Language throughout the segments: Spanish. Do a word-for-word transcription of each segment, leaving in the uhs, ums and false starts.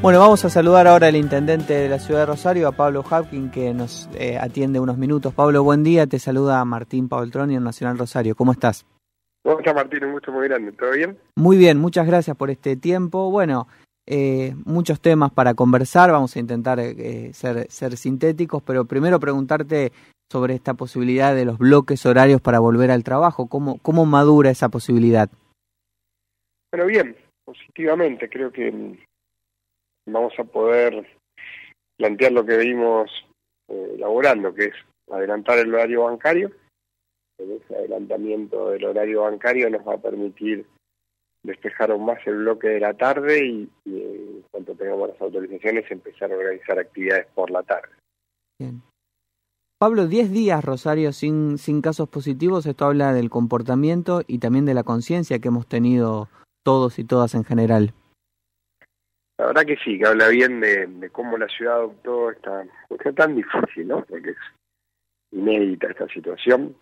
Bueno, vamos a saludar ahora al intendente de la ciudad de Rosario, a Pablo Hapkin, que nos eh, atiende unos minutos. Pablo, buen día, te saluda Martín Paultroni en Nacional Rosario. ¿Cómo estás? ¿Cómo estás, Martín? Un gusto muy grande. ¿Todo bien? Muy bien, muchas gracias por este tiempo. Bueno, eh, muchos temas para conversar, vamos a intentar eh, ser, ser sintéticos, pero primero preguntarte sobre esta posibilidad de los bloques horarios para volver al trabajo. ¿Cómo, cómo madura esa posibilidad? Bueno, bien, positivamente. Creo que vamos a poder plantear lo que venimos eh, elaborando, que es adelantar el horario bancario. Ese adelantamiento del horario bancario nos va a permitir despejar aún más el bloque de la tarde y, y en cuanto tengamos las autorizaciones empezar a organizar actividades por la tarde. Bien. Pablo, diez días Rosario sin, sin casos positivos, esto habla del comportamiento y también de la conciencia que hemos tenido todos y todas en general. La verdad que sí, que habla bien de, de cómo la ciudad adoptó esta, porque es tan difícil, ¿no? Porque es inédita esta situación.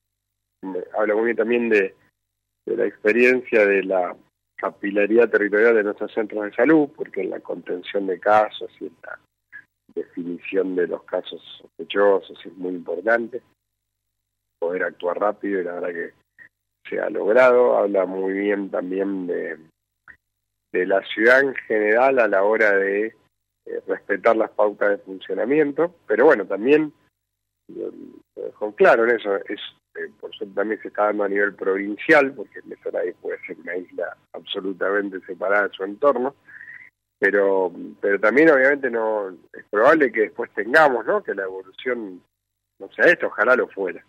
Habla muy bien también de, de la experiencia de la capilaridad territorial de nuestros centros de salud, porque en la contención de casos y en la definición de los casos sospechosos es muy importante poder actuar rápido, y la verdad que se ha logrado. Habla muy bien también de, de la ciudad en general a la hora de eh, respetar las pautas de funcionamiento, pero bueno, también lo, lo dejó claro en eso, es eh, por eso también se está dando a nivel provincial, porque Mesoray puede ser una isla absolutamente separada de su entorno, pero pero también obviamente no es probable que después tengamos, ¿no?, que la evolución no sea esto, ojalá lo fuera,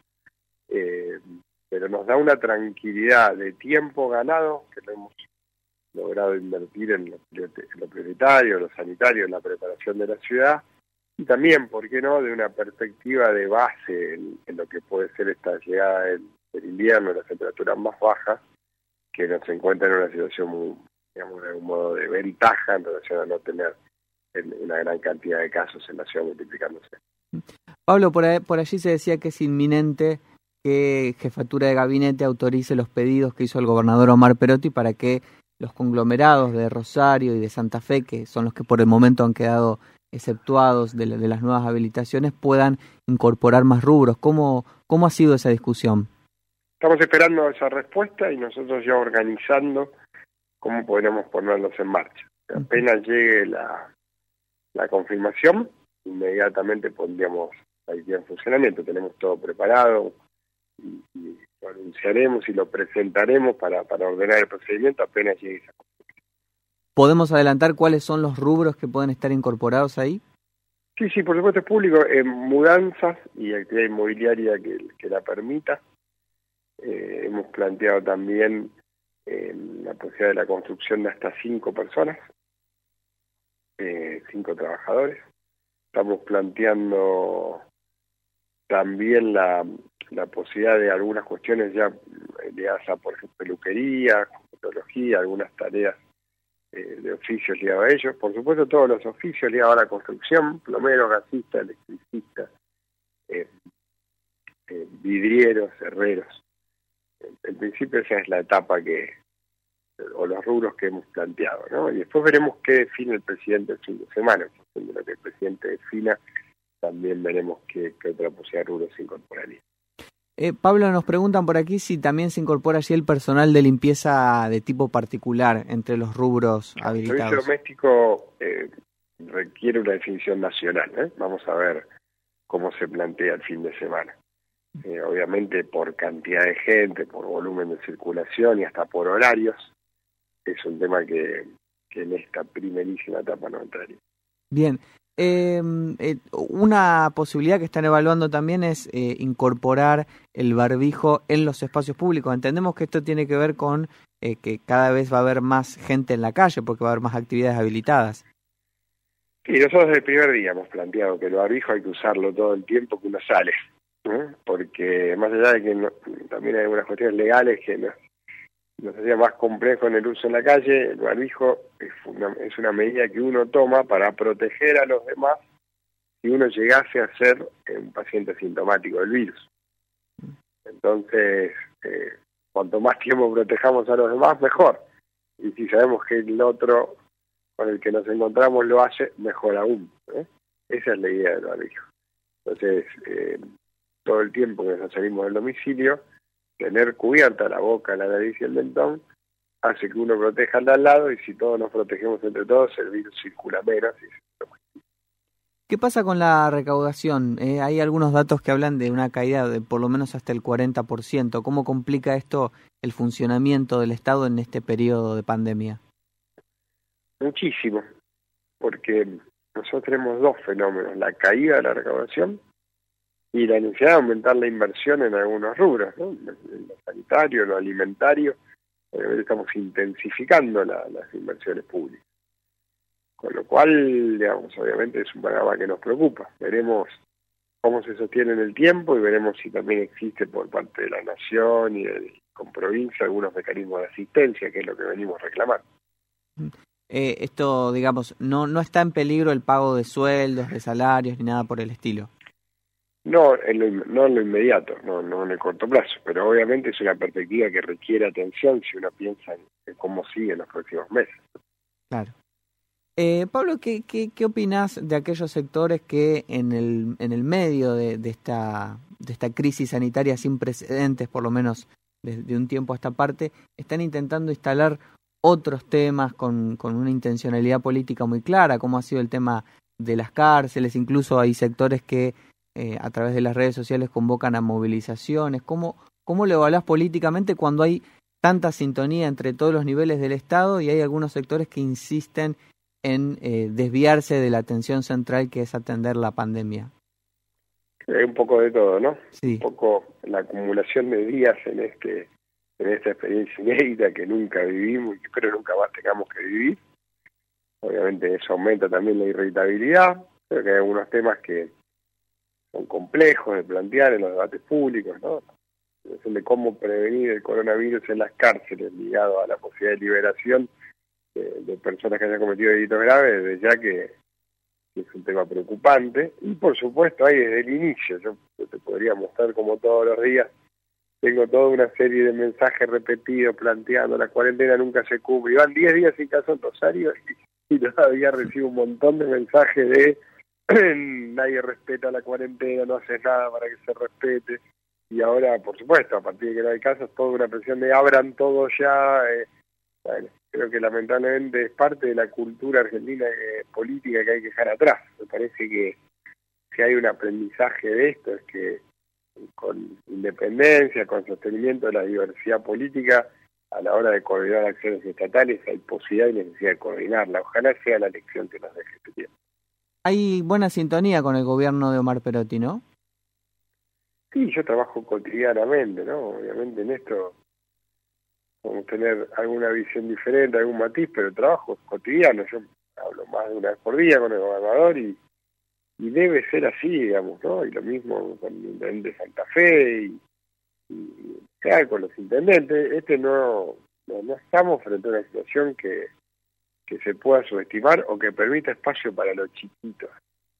eh, pero nos da una tranquilidad de tiempo ganado que lo hemos logrado invertir en lo, en lo prioritario, en lo sanitario, en la preparación de la ciudad, y también, ¿por qué no?, de una perspectiva de base en, en lo que puede ser esta llegada del, del invierno, las temperaturas más bajas, que nos encuentran en una situación muy, digamos, de algún modo de ventaja en relación a no tener una gran cantidad de casos en la ciudad multiplicándose. Pablo, por, ahí, por allí se decía que es inminente que Jefatura de Gabinete autorice los pedidos que hizo el gobernador Omar Perotti para que los conglomerados de Rosario y de Santa Fe, que son los que por el momento han quedado exceptuados de, de las nuevas habilitaciones, puedan incorporar más rubros. ¿Cómo, cómo ha sido esa discusión? Estamos esperando esa respuesta y nosotros ya organizando cómo podremos ponerlos en marcha. Apenas llegue la, la confirmación, inmediatamente pondríamos la idea en funcionamiento. Tenemos todo preparado y, y lo anunciaremos y lo presentaremos para, para ordenar el procedimiento apenas llegue esa confirmación. ¿Podemos adelantar cuáles son los rubros que pueden estar incorporados ahí? Sí, sí, por supuesto es público. En mudanzas y actividad inmobiliaria que, que la permita. Eh, hemos planteado también eh, la posibilidad de la construcción de hasta cinco personas, eh, cinco trabajadores. Estamos planteando también la, la posibilidad de algunas cuestiones ya ligadas a, por ejemplo, peluquería, cosmetología, algunas tareas eh, de oficios ligados a ellos. Por supuesto, todos los oficios ligados a la construcción, plomeros, gasistas, electricistas, eh, eh, vidrieros, herreros. En principio esa es la etapa que, o los rubros que hemos planteado, ¿no? Y después veremos qué define el presidente el fin de semana. En función de lo que el presidente defina, también veremos qué, qué otra posibilidad de rubros se incorporaría. Eh, Pablo, nos preguntan por aquí si también se incorpora allí el personal de limpieza de tipo particular entre los rubros habilitados. El servicio doméstico eh, requiere una definición nacional, ¿eh? Vamos a ver cómo se plantea el fin de semana. Eh, obviamente por cantidad de gente, por volumen de circulación y hasta por horarios, es un tema que, que en esta primerísima etapa no entraría. Bien, eh, eh, una posibilidad que están evaluando también es eh, incorporar el barbijo en los espacios públicos. Entendemos que esto tiene que ver con eh, que cada vez va a haber más gente en la calle porque va a haber más actividades habilitadas. Sí, nosotros desde el primer día hemos planteado que el barbijo hay que usarlo todo el tiempo que uno sale. ¿Eh? Porque más allá de que no, también hay algunas cuestiones legales que nos, nos hacía más complejo en el uso en la calle, el barbijo es una, es una medida que uno toma para proteger a los demás si uno llegase a ser un paciente asintomático del virus. Entonces, eh, cuanto más tiempo protejamos a los demás, mejor. Y si sabemos que el otro con el que nos encontramos lo hace, mejor aún. ¿eh? Esa es la idea del barbijo. Entonces, eh, todo el tiempo que nos salimos del domicilio, tener cubierta la boca, la nariz y el mentón, hace que uno proteja al de al lado, y si todos nos protegemos entre todos, el virus circula menos. Y... ¿Qué pasa con la recaudación? Eh, hay algunos datos que hablan de una caída de por lo menos hasta el cuarenta por ciento. ¿Cómo complica esto el funcionamiento del Estado en este periodo de pandemia? Muchísimo, porque nosotros tenemos dos fenómenos: la caída de la recaudación y la necesidad de aumentar la inversión en algunos rubros, ¿no? En lo sanitario, en lo alimentario. Obviamente estamos intensificando la, las inversiones públicas. Con lo cual, digamos, obviamente es un panorama que nos preocupa. Veremos cómo se sostiene en el tiempo y veremos si también existe por parte de la Nación y de, con provincia algunos mecanismos de asistencia, que es lo que venimos reclamando. Eh, esto, digamos, no, no está en peligro el pago de sueldos, de salarios, ni nada por el estilo. No en lo, no en lo inmediato, no, no en el corto plazo, pero obviamente es una perspectiva que requiere atención si uno piensa en, en cómo sigue en los próximos meses. Claro. Eh, Pablo, ¿qué, qué, ¿qué opinás de aquellos sectores que en el, en el medio de, de, esta, de esta crisis sanitaria sin precedentes, por lo menos desde un tiempo a esta parte, están intentando instalar otros temas con, con una intencionalidad política muy clara, como ha sido el tema de las cárceles? Incluso hay sectores que eh, a través de las redes sociales convocan a movilizaciones. ¿Cómo, cómo lo evaluás políticamente cuando hay tanta sintonía entre todos los niveles del Estado y hay algunos sectores que insisten en eh, desviarse de la atención central, que es atender la pandemia? Hay un poco de todo, ¿no? Sí. Un poco la acumulación de días en este en esta experiencia inédita que nunca vivimos y que espero nunca más tengamos que vivir. Obviamente eso aumenta también la irritabilidad. Creo que hay algunos temas que son complejos de plantear en los debates públicos, ¿no? De cómo prevenir el coronavirus en las cárceles, ligado a la posibilidad de liberación de, de personas que hayan cometido delitos graves, desde ya que, que es un tema preocupante. Y por supuesto ahí desde el inicio, yo te podría mostrar como todos los días, tengo toda una serie de mensajes repetidos planteando la cuarentena nunca se cumple. Van diez días sin caso en Rosario y, y todavía recibo un montón de mensajes de nadie respeta la cuarentena, no haces nada para que se respete. Y ahora, por supuesto, a partir de que no hay casos, toda una presión de abran todo ya. Eh, bueno, creo que lamentablemente es parte de la cultura argentina eh, política que hay que dejar atrás. Me parece que si hay un aprendizaje de esto es que con independencia, con sostenimiento de la diversidad política, a la hora de coordinar acciones estatales hay posibilidad y necesidad de coordinarla. Ojalá sea la lección que nos deje este tiempo. Hay buena sintonía con el gobierno de Omar Perotti, ¿no? Sí, yo trabajo cotidianamente, ¿no? Obviamente en esto podemos tener alguna visión diferente, algún matiz, pero el trabajo es cotidiano. Yo hablo más de una vez por día con el gobernador y Y debe ser así, digamos, ¿no? Y lo mismo con el intendente de Santa Fe y, y sea, con los intendentes. Este no, no, no estamos frente a una situación que, que se pueda subestimar o que permita espacio para los chiquitos.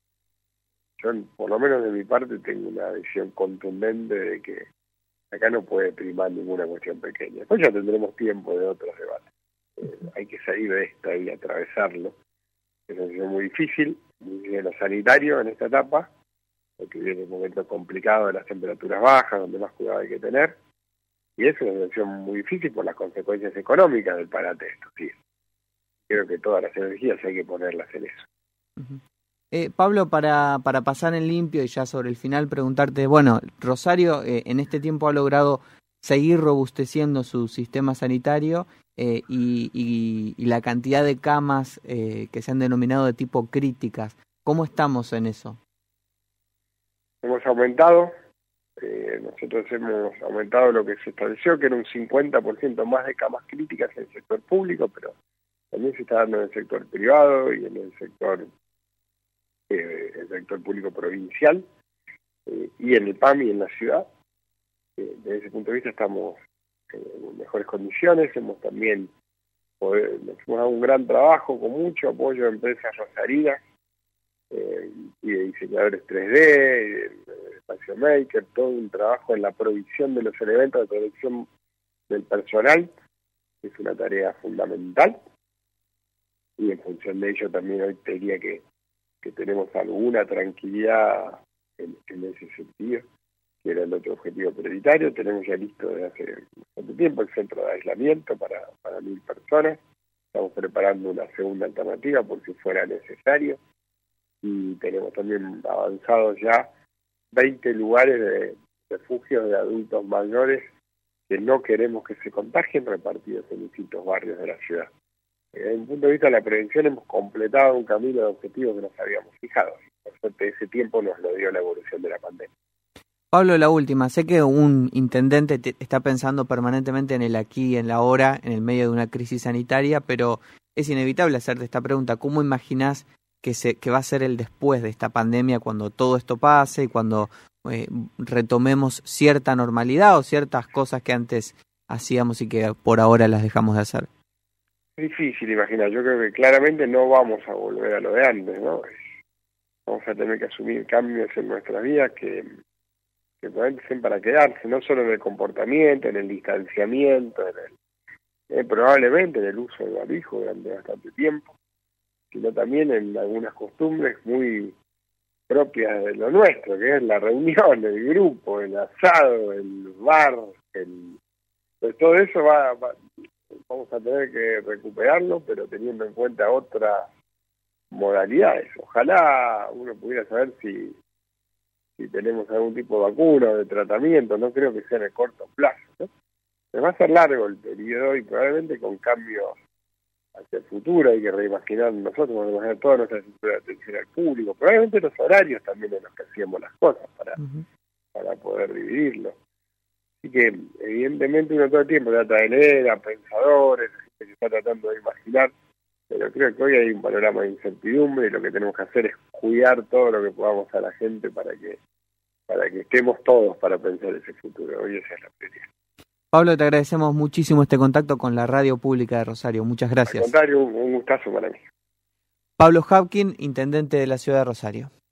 Yo, por lo menos de mi parte, tengo una visión contundente de que acá no puede primar ninguna cuestión pequeña. Después ya tendremos tiempo de otros debates. Eh, hay que salir de esta y atravesarlo. Es una situación muy difícil, muy bien lo sanitario en esta etapa, porque viene un momento complicado de las temperaturas bajas, donde más cuidado hay que tener, y es una situación muy difícil por las consecuencias económicas del parate de estos días. Creo que todas las energías hay que ponerlas en eso. Uh-huh. Eh, Pablo, para, para pasar en limpio y ya sobre el final preguntarte, bueno, Rosario eh, en este tiempo ha logrado seguir robusteciendo su sistema sanitario eh, y, y, y la cantidad de camas eh, que se han denominado de tipo críticas. ¿Cómo estamos en eso? Hemos aumentado, eh, nosotros hemos aumentado lo que se estableció, que era un cincuenta por ciento más de camas críticas en el sector público, pero también se está dando en el sector privado y en el sector, eh, el sector público provincial eh, y en el P A M y en la ciudad. Desde ese punto de vista estamos en mejores condiciones, hemos también poder, hemos dado un gran trabajo con mucho apoyo de empresas rosarinas eh, y de diseñadores tres D, de Espacio Maker, todo un trabajo en la provisión de los elementos de protección del personal, que es una tarea fundamental. y en función de ello también hoy te diría que, que tenemos alguna tranquilidad en, en ese sentido, que era el otro objetivo prioritario. Tenemos ya listo desde hace bastante tiempo el centro de aislamiento para, para mil personas. Estamos preparando una segunda alternativa por si fuera necesario. Y tenemos también avanzados ya veinte lugares de refugios de adultos mayores que no queremos que se contagien, repartidos en distintos barrios de la ciudad. Desde un punto de vista de la prevención hemos completado un camino de objetivos que nos habíamos fijado. Por suerte ese tiempo nos lo dio la evolución de la pandemia. Pablo, la última. Sé que un intendente te está pensando permanentemente en el aquí y en la ahora, en el medio de una crisis sanitaria, pero es inevitable hacerte esta pregunta. ¿Cómo imaginás que, se, que va a ser el después de esta pandemia cuando todo esto pase y cuando eh, retomemos cierta normalidad o ciertas cosas que antes hacíamos y que por ahora las dejamos de hacer? Es difícil imaginar. Yo creo que claramente no vamos a volver a lo de antes, ¿no? Vamos a tener que asumir cambios en nuestras vidas que... que probablemente sean para quedarse, no solo en el comportamiento, en el distanciamiento, en el, eh, probablemente en el uso del barbijo durante bastante tiempo, sino también en algunas costumbres muy propias de lo nuestro, que es la reunión, el grupo, el asado, el bar, el... pues todo eso va, va, vamos a tener que recuperarlo, pero teniendo en cuenta otras modalidades. Ojalá uno pudiera saber si si tenemos algún tipo de vacuna o de tratamiento, no creo que sea en el corto plazo, ¿no? Pero va a ser largo el periodo y probablemente con cambios hacia el futuro. Hay que reimaginar nosotros, vamos a hacer toda nuestra estructura de atención al público, probablemente los horarios también en los que hacíamos las cosas para, uh-huh. para poder dividirlo. Así que evidentemente uno todo el tiempo trata de leer a pensadores, que se está tratando de imaginar, pero creo que hoy hay un panorama de incertidumbre y lo que tenemos que hacer es cuidar todo lo que podamos a la gente para que para que estemos todos para pensar ese futuro. Hoy esa es la prioridad. Pablo, te agradecemos muchísimo este contacto con la Radio Pública de Rosario. Muchas gracias. Al contrario, un, un gustazo para mí. Pablo Habkin, intendente de la ciudad de Rosario.